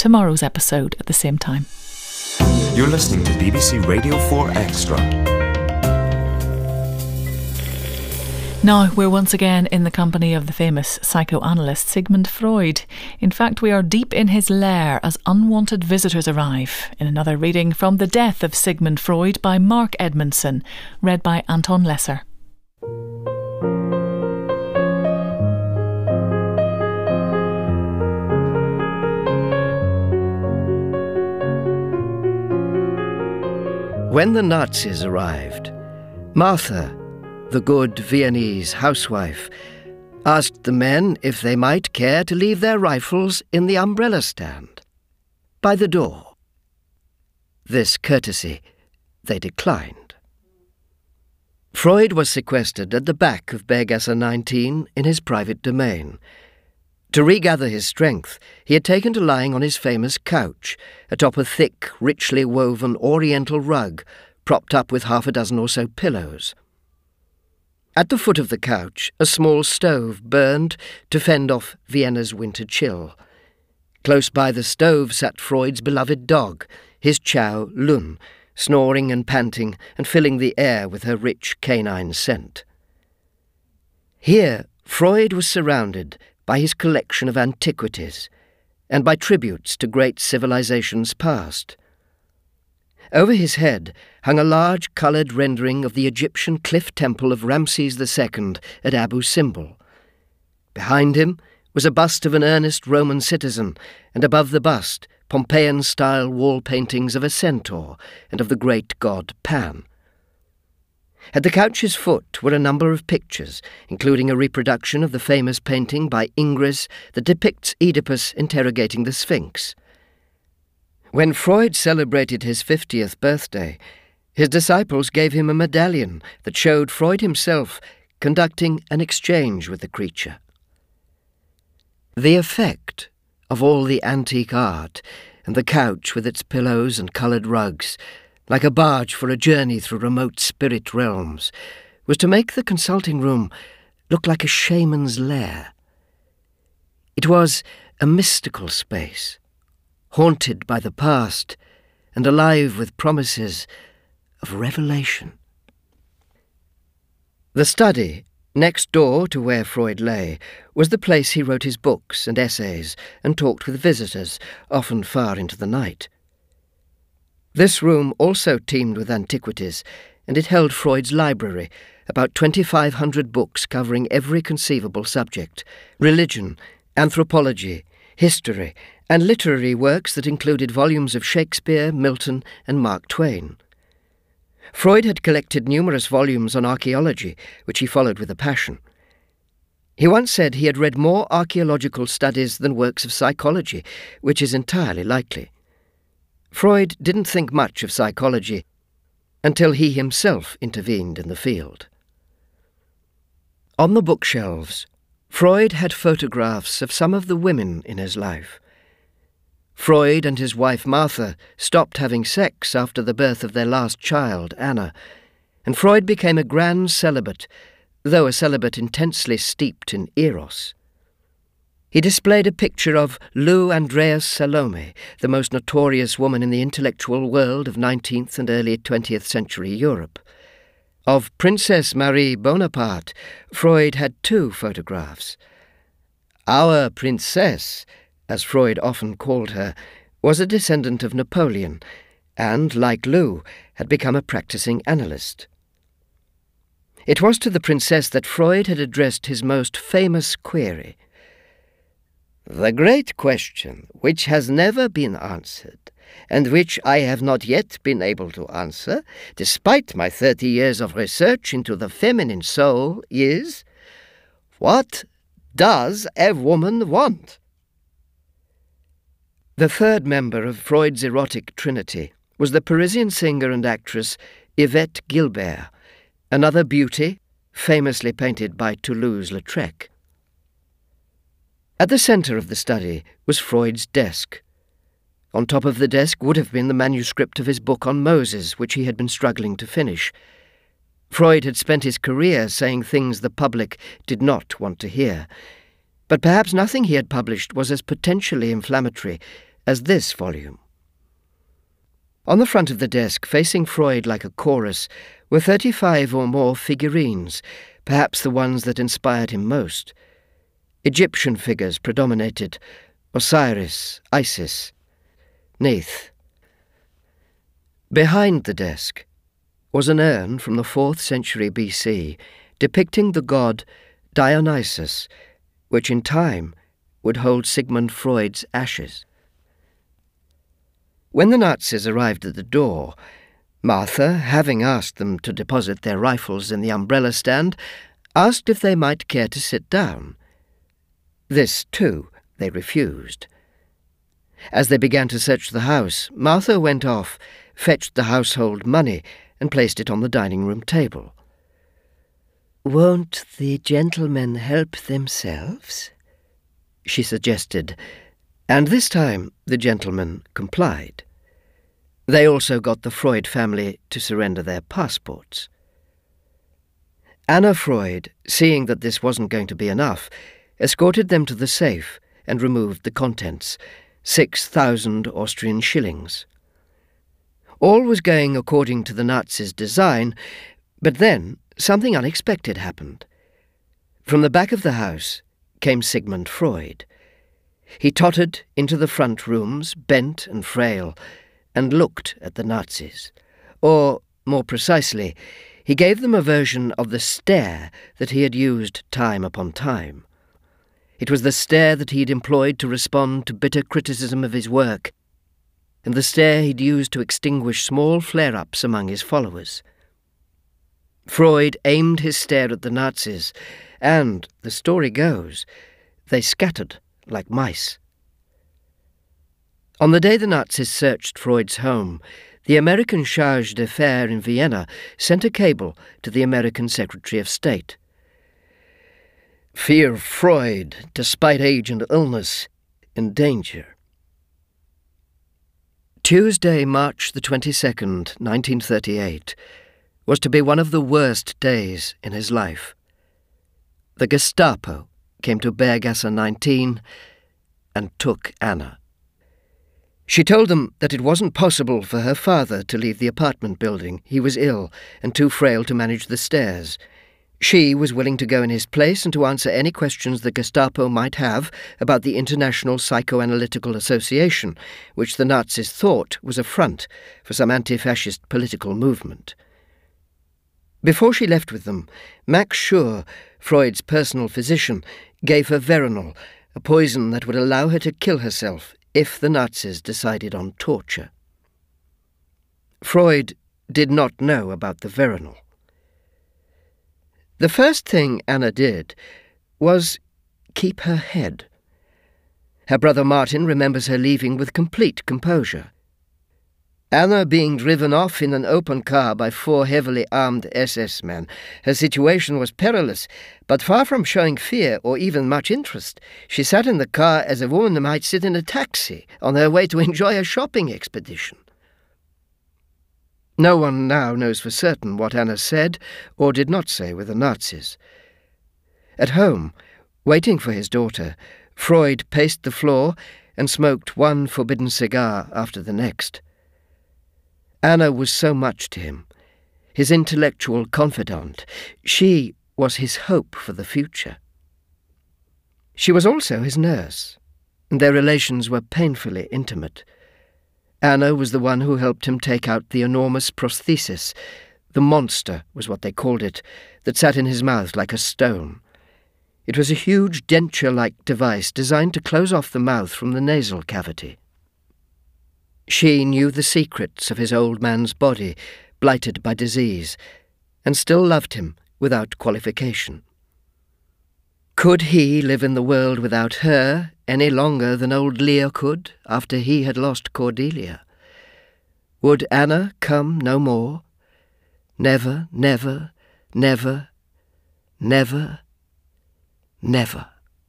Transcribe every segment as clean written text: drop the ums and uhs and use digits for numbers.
tomorrow's episode at the same time. You're listening to BBC Radio 4 Extra. Now, we're once again in the company of the famous psychoanalyst Sigmund Freud. In fact, we are deep in his lair as unwanted visitors arrive, in another reading from The Death of Sigmund Freud by Mark Edmondson, read by Anton Lesser. When the Nazis arrived, Martha, the good Viennese housewife, asked the men if they might care to leave their rifles in the umbrella stand, by the door. This courtesy they declined. Freud was sequestered at the back of Berggasse 19 in his private domain. To regather his strength, he had taken to lying on his famous couch, atop a thick, richly woven oriental rug, propped up with half a dozen or so pillows. At the foot of the couch, a small stove burned to fend off Vienna's winter chill. Close by the stove sat Freud's beloved dog, his chow, Lun, snoring and panting and filling the air with her rich canine scent. Here, Freud was surrounded by his collection of antiquities and by tributes to great civilizations past. Over his head hung a large coloured rendering of the Egyptian cliff temple of Ramses II at Abu Simbel. Behind him was a bust of an earnest Roman citizen, and above the bust, Pompeian-style wall paintings of a centaur and of the great god Pan. At the couch's foot were a number of pictures, including a reproduction of the famous painting by Ingres that depicts Oedipus interrogating the Sphinx. When Freud celebrated his 50th birthday, his disciples gave him a medallion that showed Freud himself conducting an exchange with the creature. The effect of all the antique art and the couch with its pillows and coloured rugs, like a barge for a journey through remote spirit realms, was to make the consulting room look like a shaman's lair. It was a mystical space, haunted by the past and alive with promises of revelation. The study, next door to where Freud lay, was the place he wrote his books and essays and talked with visitors, often far into the night. This room also teemed with antiquities, and it held Freud's library, about 2,500 books covering every conceivable subject: religion, anthropology, history, and literary works that included volumes of Shakespeare, Milton, and Mark Twain. Freud had collected numerous volumes on archaeology, which he followed with a passion. He once said he had read more archaeological studies than works of psychology, which is entirely likely. Freud didn't think much of psychology until he himself intervened in the field. On the bookshelves, Freud had photographs of some of the women in his life. Freud and his wife Martha stopped having sex after the birth of their last child, Anna, and Freud became a grand celibate, though a celibate intensely steeped in eros. He displayed a picture of Lou Andreas Salome, the most notorious woman in the intellectual world of 19th and early 20th century Europe. Of Princess Marie Bonaparte, Freud had two photographs. Our princess, as Freud often called her, was a descendant of Napoleon and, like Lou, had become a practicing analyst. It was to the princess that Freud had addressed his most famous query. The great question, which has never been answered, and which I have not yet been able to answer, despite my 30 years of research into the feminine soul, is, what does a woman want? The third member of Freud's erotic trinity was the Parisian singer and actress Yvette Gilbert, another beauty famously painted by Toulouse-Lautrec. At the centre of the study was Freud's desk. On top of the desk would have been the manuscript of his book on Moses, which he had been struggling to finish. Freud had spent his career saying things the public did not want to hear, but perhaps nothing he had published was as potentially inflammatory as this volume. On the front of the desk, facing Freud like a chorus, were 35 or more figurines, perhaps the ones that inspired him most. Egyptian figures predominated: Osiris, Isis, Neith. Behind the desk was an urn from the 4th century BC depicting the god Dionysus, which in time would hold Sigmund Freud's ashes. When the Nazis arrived at the door, Martha, having asked them to deposit their rifles in the umbrella stand, asked if they might care to sit down. This, too, they refused. As they began to search the house, Martha went off, fetched the household money, and placed it on the dining-room table. "Won't the gentlemen help themselves?" she suggested, and this time the gentlemen complied. They also got the Freud family to surrender their passports. Anna Freud, seeing that this wasn't going to be enough, escorted them to the safe and removed the contents, 6,000 Austrian shillings. All was going according to the Nazis' design, but then something unexpected happened. From the back of the house came Sigmund Freud. He tottered into the front rooms, bent and frail, and looked at the Nazis. Or, more precisely, he gave them a version of the stare that he had used time upon time. It was the stare that he'd employed to respond to bitter criticism of his work, and the stare he'd used to extinguish small flare-ups among his followers. Freud aimed his stare at the Nazis, and, the story goes, they scattered like mice. On the day the Nazis searched Freud's home, the American charge d'affaires in Vienna sent a cable to the American Secretary of State. "Fear Freud, despite age and illness, in danger." Tuesday, March the 22nd, 1938, was to be one of the worst days in his life. The Gestapo came to Berggasse 19 and took Anna. She told them that it wasn't possible for her father to leave the apartment building. He was ill and too frail to manage the stairs. She was willing to go in his place and to answer any questions the Gestapo might have about the International Psychoanalytical Association, which the Nazis thought was a front for some anti-fascist political movement. Before she left with them, Max Schur, Freud's personal physician, gave her Veronal, a poison that would allow her to kill herself if the Nazis decided on torture. Freud did not know about the Veronal. The first thing Anna did was keep her head. Her brother Martin remembers her leaving with complete composure. Anna being driven off in an open car by 4 heavily armed SS men. Her situation was perilous, but far from showing fear or even much interest, she sat in the car as a woman might sit in a taxi on her way to enjoy a shopping expedition. No one now knows for certain what Anna said or did not say with the Nazis. At home, waiting for his daughter, Freud paced the floor and smoked one forbidden cigar after the next. Anna was so much to him, his intellectual confidant. She was his hope for the future. She was also his nurse, and their relations were painfully intimate. Anna was the one who helped him take out the enormous prosthesis. The monster was what they called it, that sat in his mouth like a stone. It was a huge denture-like device designed to close off the mouth from the nasal cavity. She knew the secrets of his old man's body, blighted by disease, and still loved him without qualification. Could he live in the world without her any longer than old Lear could after he had lost Cordelia? Would Anna come no more? Never, never, never, never, never.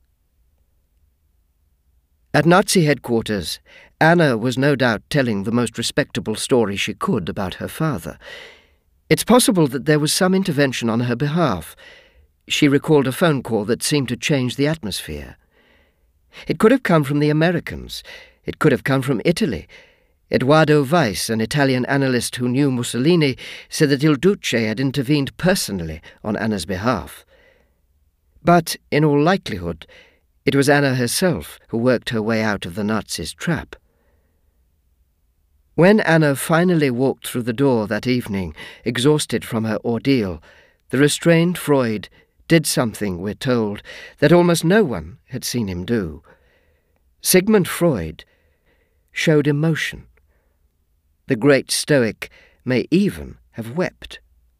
At Nazi headquarters, Anna was no doubt telling the most respectable story she could about her father. It's possible that there was some intervention on her behalf. She recalled a phone call that seemed to change the atmosphere. It could have come from the Americans. It could have come from Italy. Edoardo Weiss, an Italian analyst who knew Mussolini, said that Il Duce had intervened personally on Anna's behalf. But, in all likelihood, it was Anna herself who worked her way out of the Nazis' trap. When Anna finally walked through the door that evening, exhausted from her ordeal, the restrained Freud did something, we're told, that almost no one had seen him do. Sigmund Freud showed emotion. The great Stoic may even have wept.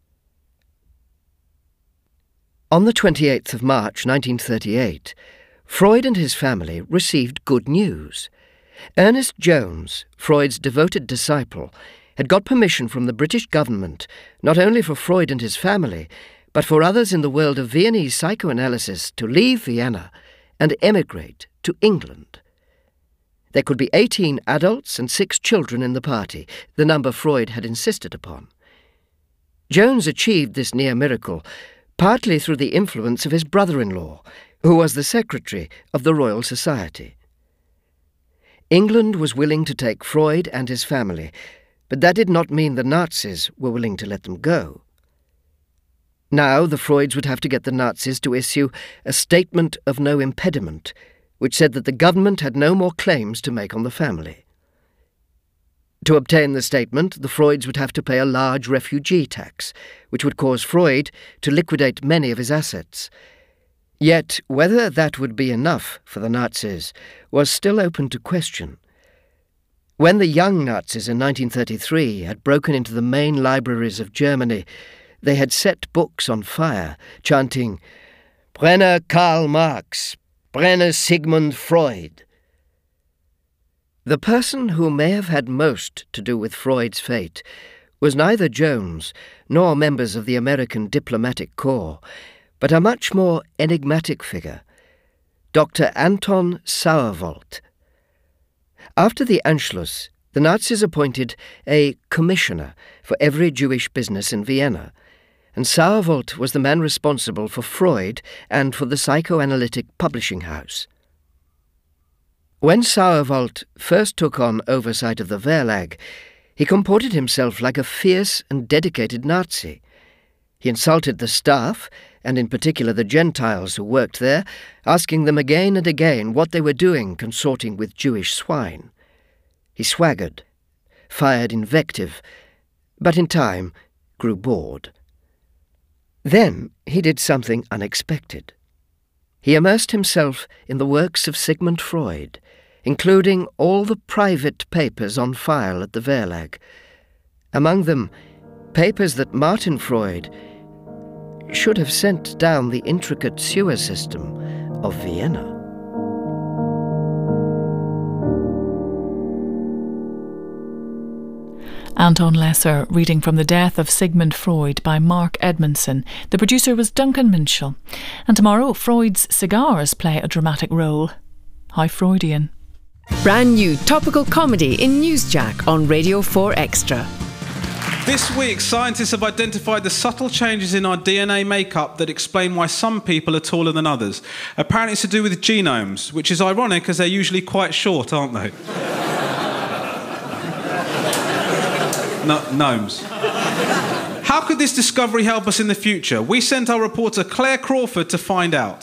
On the 28th of March 1938, Freud and his family received good news. Ernest Jones, Freud's devoted disciple, had got permission from the British government not only for Freud and his family, but for others in the world of Viennese psychoanalysis to leave Vienna and emigrate to England. There could be 18 adults and 6 children in the party, the number Freud had insisted upon. Jones achieved this near miracle partly through the influence of his brother-in-law, who was the secretary of the Royal Society. England was willing to take Freud and his family, but that did not mean the Nazis were willing to let them go. Now the Freuds would have to get the Nazis to issue a statement of no impediment, which said that the government had no more claims to make on the family. To obtain the statement, the Freuds would have to pay a large refugee tax, which would cause Freud to liquidate many of his assets. Yet whether that would be enough for the Nazis was still open to question. When the young Nazis in 1933 had broken into the main libraries of Germany, they had set books on fire, chanting, "Brenne Karl Marx! Brenne Sigmund Freud!" The person who may have had most to do with Freud's fate was neither Jones nor members of the American diplomatic corps, but a much more enigmatic figure, Dr. Anton Sauerwald. After the Anschluss, the Nazis appointed a commissioner for every Jewish business in Vienna, and Sauerwald was the man responsible for Freud and for the psychoanalytic publishing house. When Sauerwald first took on oversight of the Verlag, he comported himself like a fierce and dedicated Nazi. He insulted the staff, and in particular the Gentiles who worked there, asking them again and again what they were doing consorting with Jewish swine. He swaggered, fired invective, but in time grew bored. Then he did something unexpected. He immersed himself in the works of Sigmund Freud, including all the private papers on file at the Verlag. Among them, papers that Martin Freud should have sent down the intricate sewer system of Vienna. Anton Lesser reading from The Death of Sigmund Freud by Mark Edmondson. The producer was Duncan Minshall. And tomorrow, Freud's cigars play a dramatic role. How Freudian. Brand new topical comedy in Newsjack on Radio 4 Extra. This week, scientists have identified the subtle changes in our DNA makeup that explain why some people are taller than others. Apparently it's to do with genomes, which is ironic as they're usually quite short, aren't they? Gnomes. How could this discovery help us in the future? We sent our reporter Claire Crawford to find out.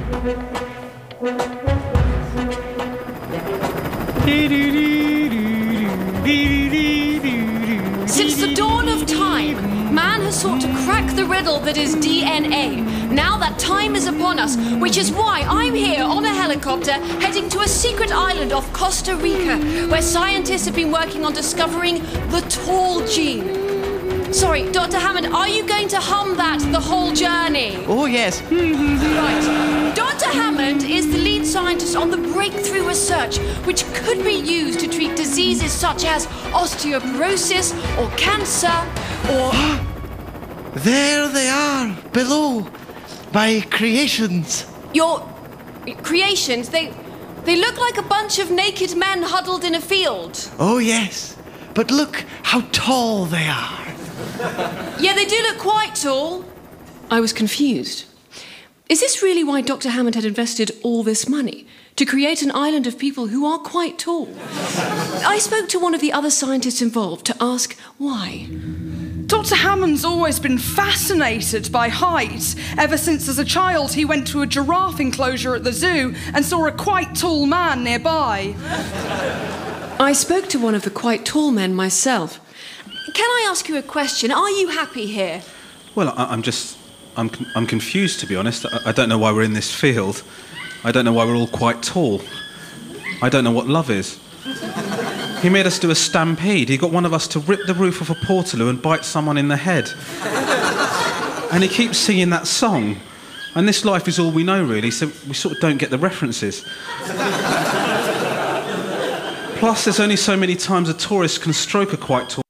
Since the dawn of time, man has sought to crack the riddle that is DNA. Now that time is upon us, which is why I'm here on a helicopter heading to a secret island off Costa Rica, where scientists have been working on discovering the tall gene. Sorry, Dr. Hammond, are you going to hum that the whole journey? Oh, yes. Right. Dr. Hammond is the lead scientist on the breakthrough research which could be used to treat diseases such as osteoporosis or cancer or... There they are, below. My creations. Your creations? They look like a bunch of naked men huddled in a field. Oh, yes. But look how tall they are. Yeah, they do look quite tall. I was confused. Is this really why Dr. Hammond had invested all this money? to create an island of people who are quite tall. I spoke to one of the other scientists involved to ask why. Dr. Hammond's always been fascinated by height. Ever since as a child he went to a giraffe enclosure at the zoo and saw a quite tall man nearby. I spoke to one of the quite tall men myself. Can I ask you a question? Are you happy here? Well, I'm confused, to be honest. I don't know why we're in this field. I don't know why we're all quite tall. I don't know what love is. He made us do a stampede. He got one of us to rip the roof off a Portaloo and bite someone in the head. And he keeps singing that song. And this life is all we know, really, so we sort of don't get the references. Plus, there's only so many times a tourist can stroke a quite tall